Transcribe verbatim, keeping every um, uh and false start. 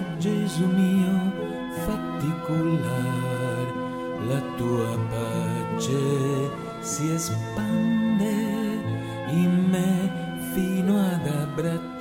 Gesù mio, fatti cullar, la tua pace si espande in me fino ad abbracciare